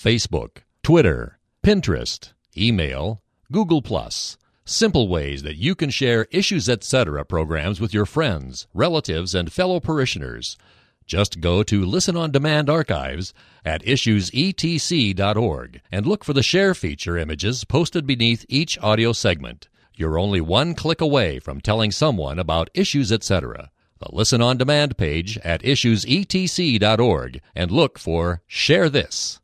Facebook, Twitter, Pinterest, email, Google+. Simple ways that you can share Issues Etc. programs with your friends, relatives, and fellow parishioners. Just go to Listen on Demand archives at issuesetc.org and look for the share feature images posted beneath each audio segment. You're only one click away from telling someone about Issues Etc. The Listen on Demand page at issuesetc.org and look for Share This.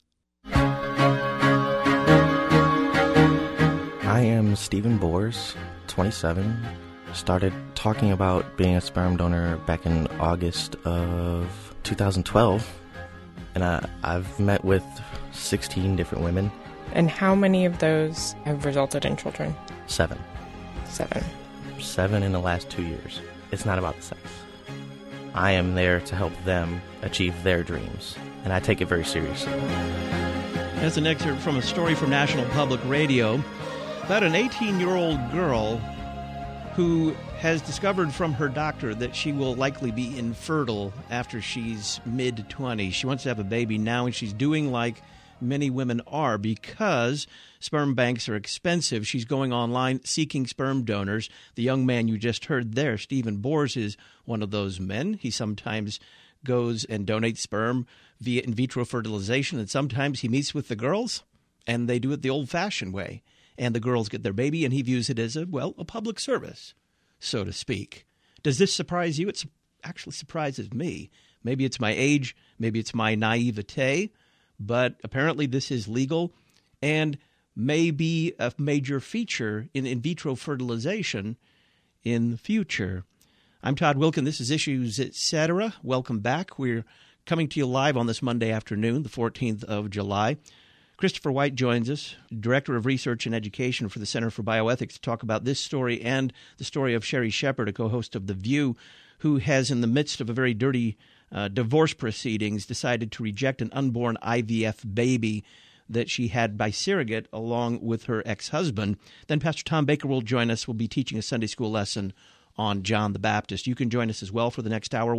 I am Stephen Bors, 27. Started talking about being a sperm donor back in August of 2012. And I've met with 16 different women. And how many of those have resulted in children? 7. 7 in the last 2 years. It's not about the sex. I am there to help them achieve their dreams, and I take it very seriously. That's an excerpt from a story from National Public Radio about an 18-year-old girl who has discovered from her doctor that she will likely be infertile after she's mid-20s. She wants to have a baby now, and she's doing like many women are because sperm banks are expensive. She's going online seeking sperm donors. The young man you just heard there, Stephen Bors, is one of those men. He sometimes goes and donates sperm via in vitro fertilization, and sometimes he meets with the girls, and they do it the old-fashioned way. And the girls get their baby, and he views it as a public service, so to speak. Does this surprise you? It actually surprises me. Maybe it's my age, maybe it's my naivete, but apparently this is legal and may be a major feature in vitro fertilization in the future. I'm Todd Wilkin. This is Issues Etc. Welcome back. We're coming to you live on this Monday afternoon, the 14th of July. Christopher White joins us, Director of Research and Education for the Center for Bioethics, to talk about this story and the story of Sherry Shepard, a co-host of The View, who has, in the midst of a very dirty divorce proceedings, decided to reject an unborn IVF baby that she had by surrogate along with her ex-husband. Then Pastor Tom Baker will join us. We'll be teaching a Sunday school lesson on John the Baptist. You can join us as well for the next hour,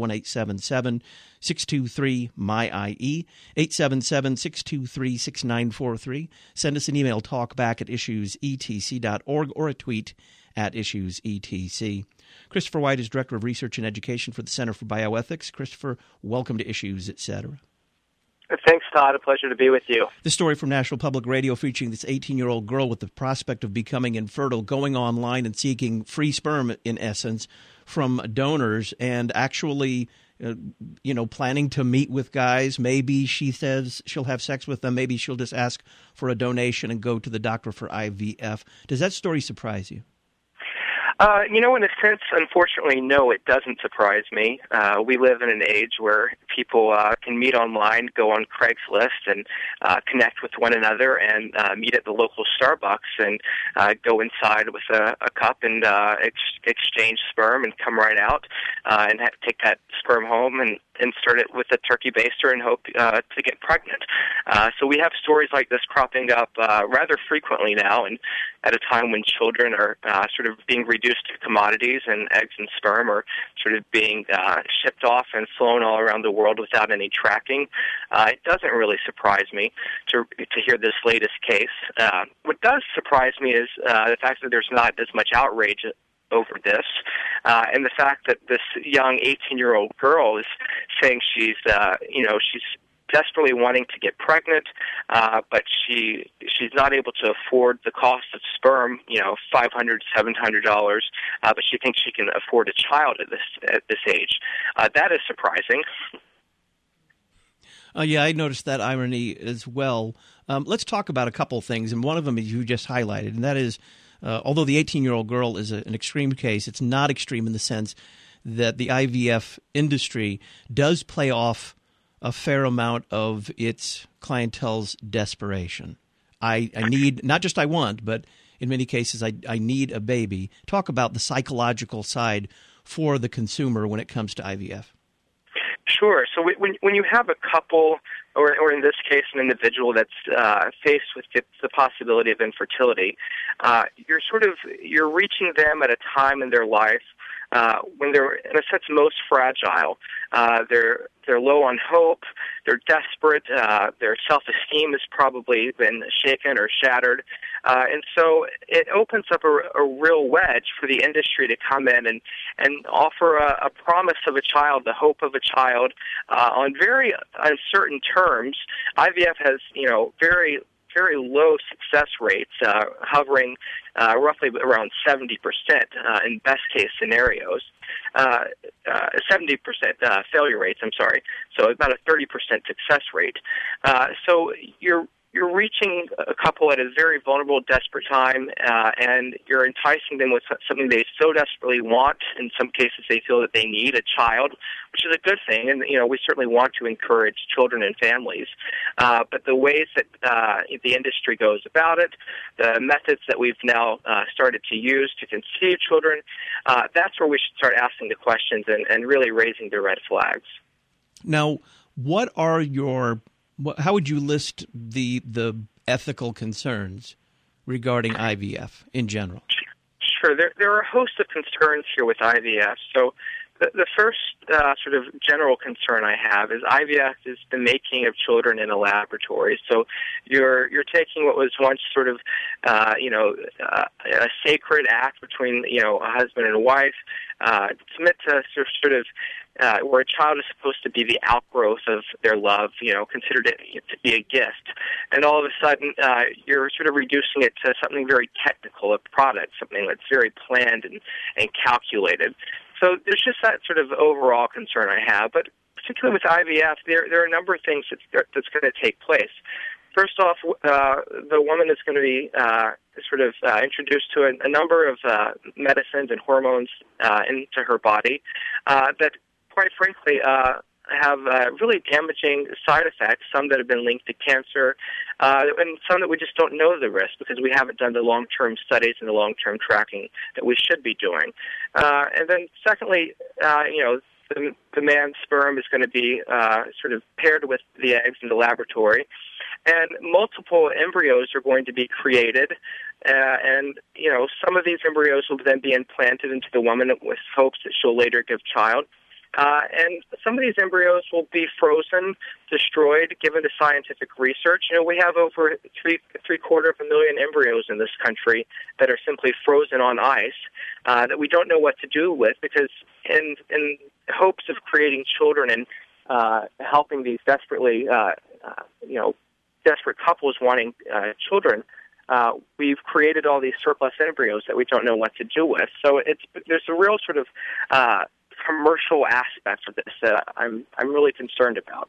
1-877-623-MY-IE, 877-623-6943. Send us an email, talkback@issuesetc.org, or a tweet at issuesetc. Christopher White is Director of Research and Education for the Center for Bioethics. Christopher, welcome to Issues, Etc. Thanks, Todd. A pleasure to be with you. The story from National Public Radio featuring this 18-year-old girl with the prospect of becoming infertile, going online and seeking free sperm, in essence, from donors, and actually, planning to meet with guys. Maybe she says she'll have sex with them. Maybe she'll just ask for a donation and go to the doctor for IVF. Does that story surprise you? In a sense, unfortunately, no, it doesn't surprise me. We live in an age where people can meet online, go on Craigslist, and connect with one another, and meet at the local Starbucks, and go inside with a cup and exchange sperm and come right out and take that sperm home and insert it with a turkey baster and hope to get pregnant. So we have stories like this cropping up rather frequently now, and at a time when children are sort of being reduced to commodities, and eggs and sperm are sort of being shipped off and flown all around the world without any tracking. It doesn't really surprise me to hear this latest case. What does surprise me is the fact that there's not as much outrage over this, and the fact that this young 18-year-old girl is saying she's desperately wanting to get pregnant, but she's not able to afford the cost of sperm, $500, $700, but she thinks she can afford a child at this age. That is surprising. Yeah, I noticed that irony as well. Let's talk about a couple things, and one of them is you just highlighted, and that is, although the 18-year-old girl is an extreme case, it's not extreme in the sense that the IVF industry does play off a fair amount of its clientele's desperation. I need, not just I want, but in many cases I need a baby. Talk about the psychological side for the consumer when it comes to IVF. Sure. So when you have a couple, or in this case an individual that's faced with the possibility of infertility, you're reaching them at a time in their life when they're, in a sense, most fragile. They're low on hope. They're desperate. Their self-esteem has probably been shaken or shattered. And so it opens up a real wedge for the industry to come in and offer a promise of a child, the hope of a child, on very uncertain terms. IVF has, very low success rates, hovering roughly around 70% in best-case scenarios. 70% failure rates, so about a 30% success rate. So you're reaching a couple at a very vulnerable, desperate time, and you're enticing them with something they so desperately want. In some cases, they feel that they need a child, which is a good thing, and we certainly want to encourage children and families. But the ways that the industry goes about it, the methods that we've now started to use to conceive children, that's where we should start asking the questions and really raising the red flags. Now, what are how would you list the ethical concerns regarding IVF in general? Sure. There are a host of concerns here with IVF. So the first sort of general concern I have is IVF is the making of children in a laboratory. So you're taking what was once sort of a sacred act between a husband and a wife, submit to sort of where a child is supposed to be the outgrowth of their love, considered it to be a gift. And all of a sudden, you're sort of reducing it to something very technical, a product, something that's very planned and calculated. So there's just that sort of overall concern I have. But particularly with IVF, there are a number of things that's going to take place. First off, the woman is going to be introduced to a number of medicines and hormones into her body that, quite frankly, have really damaging side effects, some that have been linked to cancer, and some that we just don't know the risk because we haven't done the long-term studies and the long-term tracking that we should be doing. And then secondly, the man's sperm is going to be sort of paired with the eggs in the laboratory, and multiple embryos are going to be created, and some of these embryos will then be implanted into the woman with hopes that she'll later give child. And some of these embryos will be frozen, destroyed, given to scientific research. We have over 750,000 embryos in this country that are simply frozen on ice that we don't know what to do with because in hopes of creating children and helping these desperate couples wanting children, we've created all these surplus embryos that we don't know what to do with. So there's a real sort of commercial aspect of this that I'm really concerned about.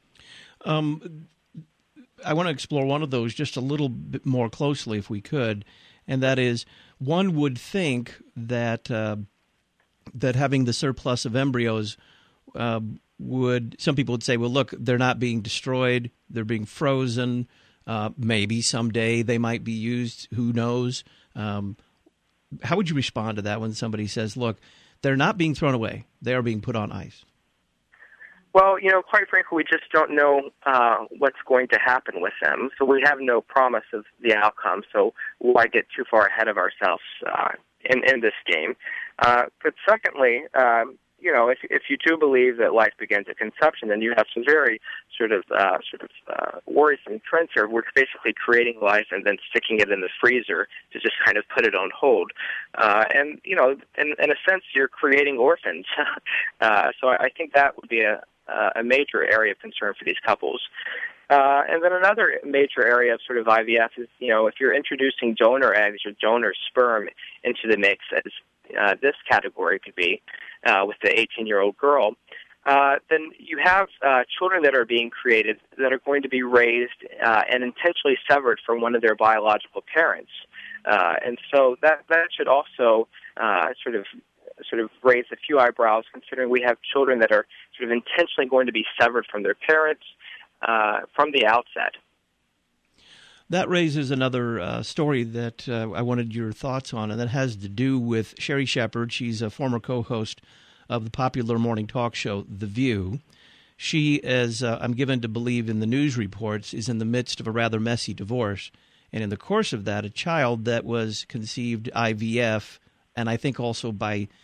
I want to explore one of those just a little bit more closely, if we could, and that is, one would think that that having the surplus of embryos some people would say, well, look, they're not being destroyed, they're being frozen. Maybe someday they might be used. Who knows? How would you respond to that when somebody says, look, they're not being thrown away, they are being put on ice? Well, quite frankly, we just don't know what's going to happen with them. So we have no promise of the outcome. So why get too far ahead of ourselves in this game? But secondly, if you do believe that life begins at conception, then you have some very sort of worrisome trends here. We're basically creating life and then sticking it in the freezer to just kind of put it on hold. And in a sense, you're creating orphans. So I think that would be a major area of concern for these couples. And then another major area of sort of IVF is, if you're introducing donor eggs or donor sperm into the mix, as this category could be with the 18-year-old girl, then you have children that are being created that are going to be raised and intentionally severed from one of their biological parents. And so that should also sort of raise a few eyebrows, considering we have children that are sort of intentionally going to be severed from their parents from the outset. That raises another story that I wanted your thoughts on, and that has to do with Sherri Shepherd. She's a former co-host of the popular morning talk show, The View. She, as I'm given to believe in the news reports, is in the midst of a rather messy divorce. And in the course of that, a child that was conceived IVF, and I think also by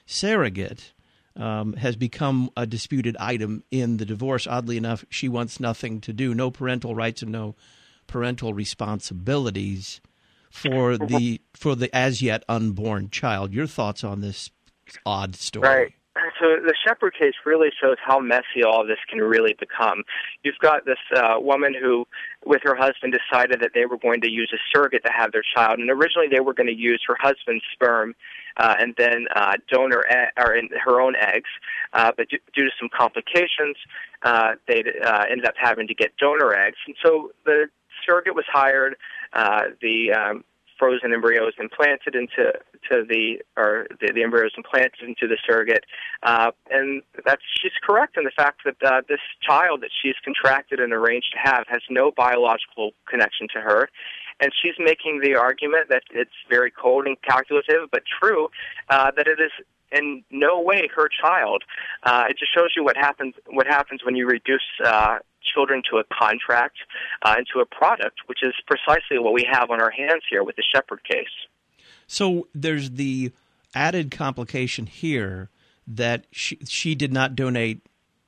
surrogate has become a disputed item in the divorce. Oddly enough, she wants nothing to do, no parental rights and no parental responsibilities for the as yet unborn child. Your thoughts on this odd story? Right. So the Shepherd case really shows how messy all of this can really become. You've got this woman who, with her husband, decided that they were going to use a surrogate to have their child, and originally they were going to use her husband's sperm and then donor or her own eggs, but due to some complications, they ended up having to get donor eggs, and so the surrogate was hired. The frozen embryos implanted into the embryos implanted into the surrogate, and she's correct in the fact that this child that she's contracted and arranged to have has no biological connection to her, and she's making the argument that it's very cold and calculative, but true, that it is in no way her child. It just shows you what happens when you reduce children to a contract, into a product, which is precisely what we have on our hands here with the Shepherd case. So there's the added complication here that she did not donate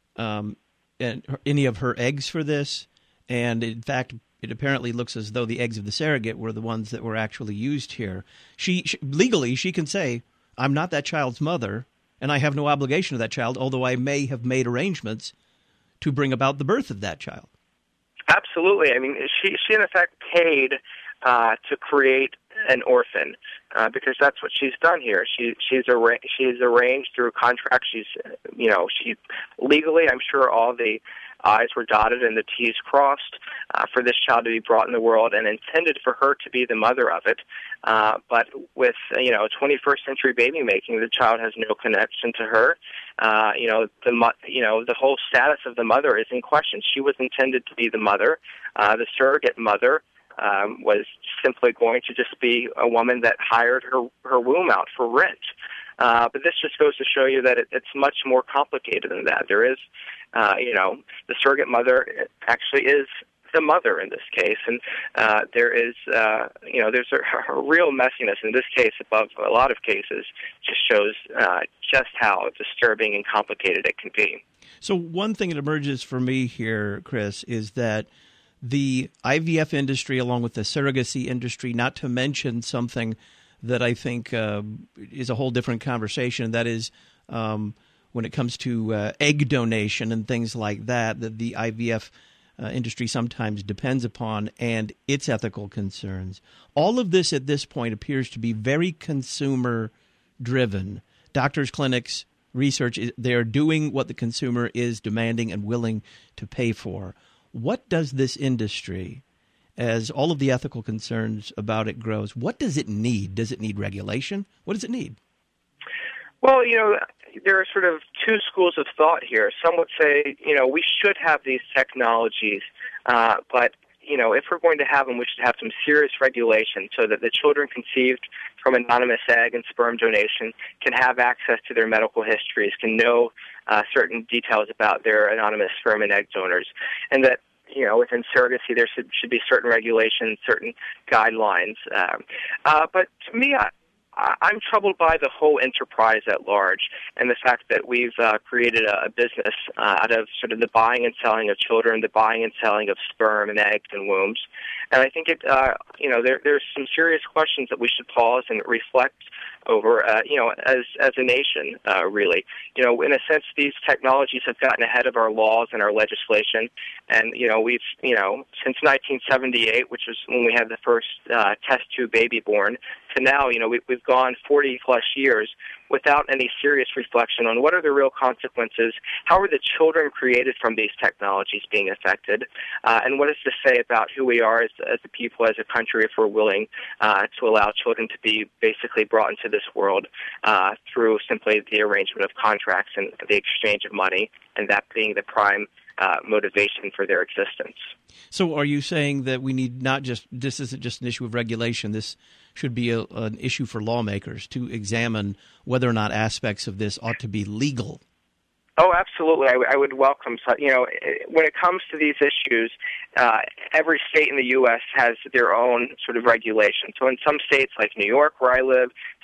any of her eggs for this, and in fact, it apparently looks as though the eggs of the surrogate were the ones that were actually used here. She legally, she can say, I'm not that child's mother, and I have no obligation to that child, although I may have made arrangements to bring about the birth of that child. Absolutely. I mean, she in effect paid to create an orphan because that's what she's done here. She's arranged through a contract. She legally, I'm sure all the I's were dotted and the T's crossed for this child to be brought in the world, and intended for her to be the mother of it. But with 21st century baby making, the child has no connection to her. The whole status of the mother is in question. She was intended to be the mother. The surrogate mother was simply going to just be a woman that hired her womb out for rent. But this just goes to show you that it's much more complicated than that. There is, the surrogate mother actually is the mother in this case, and there is, there's a real messiness in this case above a lot of cases. Just shows just how disturbing and complicated it can be. So one thing that emerges for me here, Chris, is that the IVF industry, along with the surrogacy industry, not to mention something that I think is a whole different conversation, that is when it comes to egg donation and things like that the IVF industry sometimes depends upon, and its ethical concerns. All of this at this point appears to be very consumer-driven. Doctors, clinics, research, they are doing what the consumer is demanding and willing to pay for. What does this industry, as all of the ethical concerns about it grows, what does it need? Does it need regulation? What does it need? Well, there are sort of two schools of thought here. Some would say, we should have these technologies, but, if we're going to have them, we should have some serious regulation so that the children conceived from anonymous egg and sperm donation can have access to their medical histories, can know certain details about their anonymous sperm and egg donors, and that within surrogacy there should be certain regulations, certain guidelines. But to me, I'm troubled by the whole enterprise at large and the fact that we've created a business out of sort of the buying and selling of children, the buying and selling of sperm and eggs and wombs. And I think there's some serious questions that we should pause and reflect over, as a nation, really. In a sense, these technologies have gotten ahead of our laws and our legislation. And, we've, since 1978, which was when we had the first test tube baby born, to now, we've gone 40-plus years without any serious reflection on what are the real consequences, how are the children created from these technologies being affected, and what does this say about who we are as a people, as a country, if we're willing to allow children to be basically brought into this world through simply the arrangement of contracts and the exchange of money, and that being the prime motivation for their existence. So are you saying that we need this isn't just an issue of regulation, this should be an issue for lawmakers to examine whether or not aspects of this ought to be legal? Oh, absolutely. I would welcome, when it comes to these issues, every state in the U.S. has their own sort of regulation. So in some states like New York, where I live,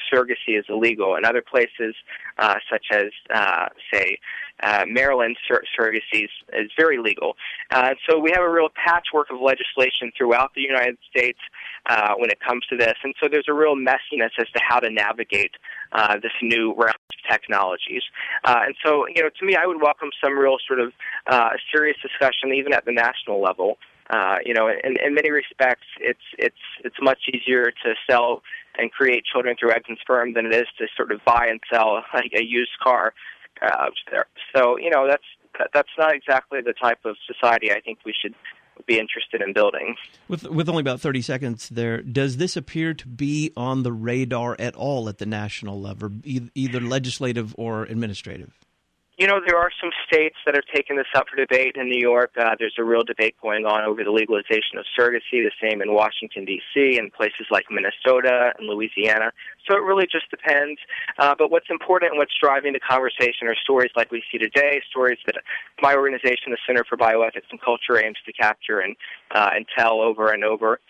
surrogacy is illegal. In other places, such as, say, Maryland, surrogacy is very legal. So we have a real patchwork of legislation throughout the United States when it comes to this. And so there's a real messiness as to how to navigate this new round of technologies. And so, to me, I would welcome some real sort of serious discussion, even at the national level. In many respects, it's much easier to sell and create children through eggs and sperm than it is to sort of buy and sell like a used car. So that's not exactly the type of society I think we should be interested in building. With only about 30 seconds there, does this appear to be on the radar at all at the national level, either legislative or administrative? There are some states that have taken this up for debate. In New York, there's a real debate going on over the legalization of surrogacy, the same in Washington, D.C., and places like Minnesota and Louisiana. So it really just depends. But what's important and what's driving the conversation are stories like we see today, stories that my organization, the Center for Bioethics and Culture, aims to capture and tell over and over.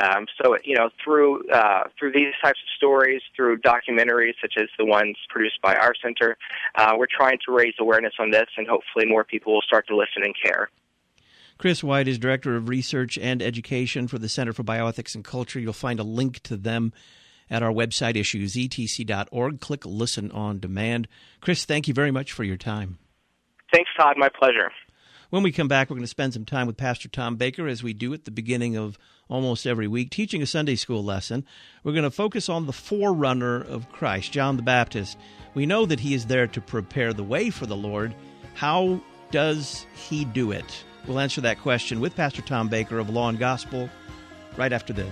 Through these types of stories, through documentaries such as the ones produced by our center, we're trying to raise awareness on this, and hopefully more people will start to listen and care. Chris White is Director of Research and Education for the Center for Bioethics and Culture. You'll find a link to them at our website, issuesetc.org. Click Listen on Demand. Chris, thank you very much for your time. Thanks, Todd. My pleasure. When we come back, we're going to spend some time with Pastor Tom Baker, as we do at the beginning of almost every week, teaching a Sunday school lesson. We're going to focus on the forerunner of Christ, John the Baptist. We know that he is there to prepare the way for the Lord. How does he do it? We'll answer that question with Pastor Tom Baker of Law and Gospel right after this.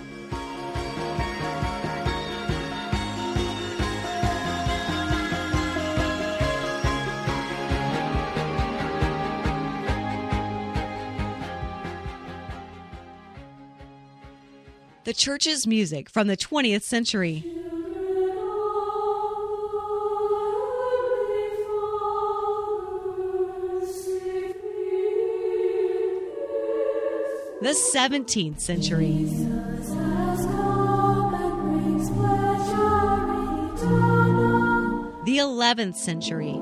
The church's music from the 20th century. The 17th century. The 11th century.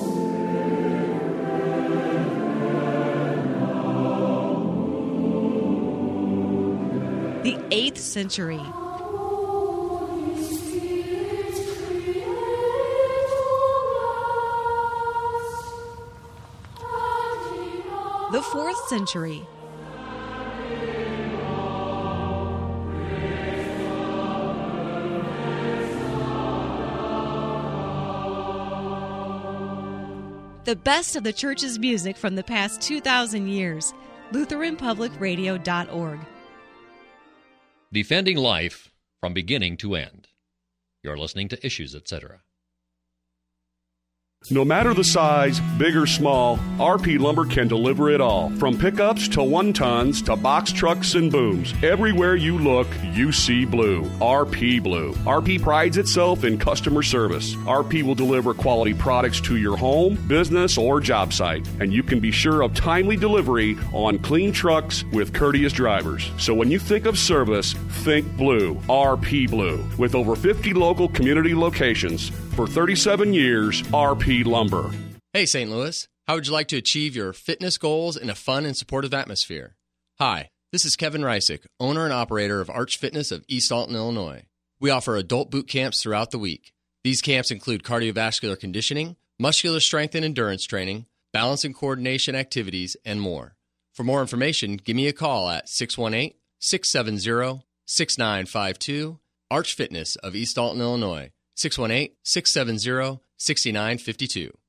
The 8th century. The 4th century. The best of the church's music from the past 2,000 years. LutheranPublicRadio.org. Defending life from beginning to end. You're listening to Issues, Etc. No matter the size, big or small, RP Lumber can deliver it all. From pickups to 1-tons to box trucks and booms. Everywhere you look, you see blue. RP Blue. RP prides itself in customer service. RP will deliver quality products to your home, business, or job site. And you can be sure of timely delivery on clean trucks with courteous drivers. So when you think of service, think blue. RP Blue. With over 50 local community locations, for 37 years, RP Lumber. Hey, St. Louis. How would you like to achieve your fitness goals in a fun and supportive atmosphere? Hi, this is Kevin Reisick, owner and operator of Arch Fitness of East Alton, Illinois. We offer adult boot camps throughout the week. These camps include cardiovascular conditioning, muscular strength and endurance training, balance and coordination activities, and more. For more information, give me a call at 618-670-6952, Arch Fitness of East Alton, Illinois. 618-670-6952.